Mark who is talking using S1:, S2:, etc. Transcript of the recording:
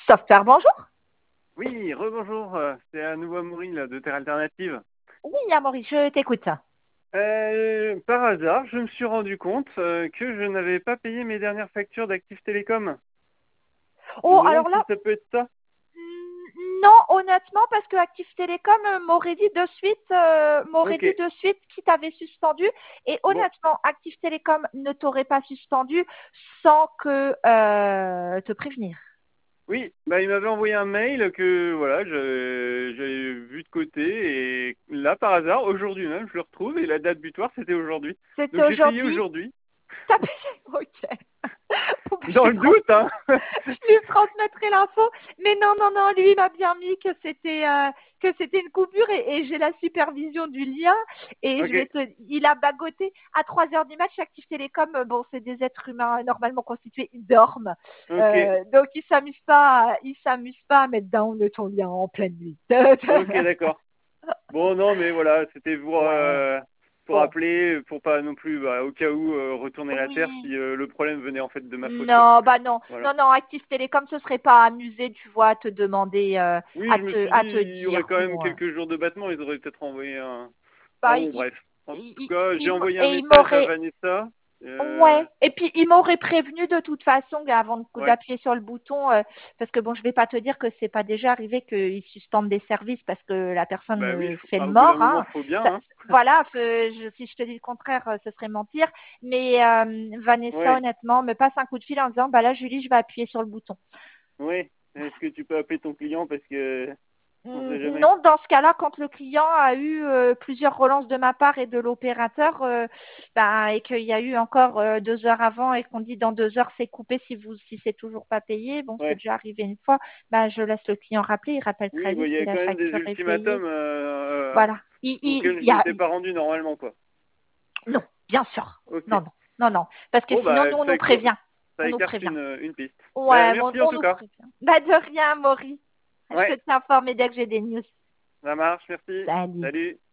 S1: Software, bonjour.
S2: Oui, rebonjour, c'est à nouveau Amaury là, de Terre Alternative.
S1: Oui, Amaury, je t'écoute.
S2: Par hasard, je me suis rendu compte que je n'avais pas payé mes dernières factures d'Active Télécom. Je
S1: Oh,
S2: me demande
S1: alors
S2: si
S1: là,
S2: ça peut être ça.
S1: non, honnêtement, parce que Active Télécom m'aurait
S2: Ok,
S1: dit de suite qui t'avait suspendu. Et
S2: bon,
S1: honnêtement, Active Télécom ne t'aurait pas suspendu sans que te prévenir.
S2: oui, bah il m'avait envoyé un mail que voilà, j'avais vu de côté et là par hasard, aujourd'hui même, je le retrouve et la date butoir c'était aujourd'hui.
S1: C'était
S2: Donc j'ai payé
S1: aujourd'hui.
S2: aujourd'hui,
S1: T'as payé. Ok. Bon, ben,
S2: dans le doute, hein.
S1: je lui transmettrai l'info. Mais non, non, non, lui il m'a bien mis que c'était une coupure et j'ai la supervision du lien. Et
S2: Ok,
S1: il a bagoté à 3 heures du match. Active Télécom, bon, c'est des êtres humains normalement constitués, ils dorment.
S2: ok,
S1: Donc ils s'amusent pas à mettre down de ton lien en pleine nuit.
S2: ok, d'accord. Bon, non, mais voilà, c'était
S1: Ouais.
S2: pour
S1: Bon.
S2: appeler, pour pas non plus, bah, au cas où, retourner la terre si
S1: Oui.
S2: le problème venait en fait de ma faute, quoi.
S1: Non, bah non,
S2: Voilà.
S1: non, non, Active Télécom se serait pas amusé, tu vois, à te demander,
S2: Oui, je me suis dit,
S1: à te
S2: il y aurait
S1: dire.
S2: quand même
S1: Ouais.
S2: quelques jours de battement, ils auraient peut-être envoyé un. Enfin
S1: Bah,
S2: bon, bref. En tout
S1: il-
S2: cas, j'ai envoyé un
S1: et il
S2: message à
S1: m'aurait,
S2: Vanessa.
S1: ouais. Et puis il m'aurait prévenu de toute façon avant
S2: Ouais,
S1: d'appuyer sur le bouton, parce que bon, je vais pas te dire que c'est pas déjà arrivé qu'ils suspendent des services parce que la personne
S2: bah oui,
S1: fait le
S2: au bout d'un
S1: mort,
S2: moment,
S1: hein.
S2: faut bien,
S1: Ça-
S2: hein.
S1: voilà, si je te dis le contraire, ce serait mentir. Mais Vanessa,
S2: Ouais,
S1: honnêtement, me passe un coup de fil en disant, bah là, Julie, je vais appuyer sur le bouton.
S2: ouais. Est-ce que tu peux appeler ton client parce que on sait jamais.
S1: Non, dans ce cas-là, quand le client a eu plusieurs relances de ma part et de l'opérateur, et qu'il y a eu encore 2 heures avant et qu'on dit dans 2 heures c'est coupé si c'est toujours pas payé, bon, c'est
S2: Ouais.
S1: déjà arrivé une fois, bah, je laisse le client rappeler, il rappelle très
S2: Oui, bah,
S1: vite
S2: il y
S1: si
S2: a
S1: la
S2: quand même des
S1: facture est payée.
S2: ultimatums
S1: Voilà.
S2: auxquels
S1: Il
S2: je
S1: y a,
S2: m'étais pas rendu normalement, quoi.
S1: non, bien sûr.
S2: Ok.
S1: Non, non, non, non. Parce que
S2: Bon,
S1: sinon,
S2: bah,
S1: nous, on nous prévient.
S2: ça
S1: On nous
S2: écarte
S1: prévient.
S2: une piste. Bah,
S1: Ouais, mais
S2: merci en
S1: on
S2: tout
S1: nous
S2: cas.
S1: prévient. Bah, de rien, Maury. Je
S2: Ouais,
S1: te tiens informé dès que j'ai des news.
S2: ça marche, merci.
S1: Salut.
S2: Salut.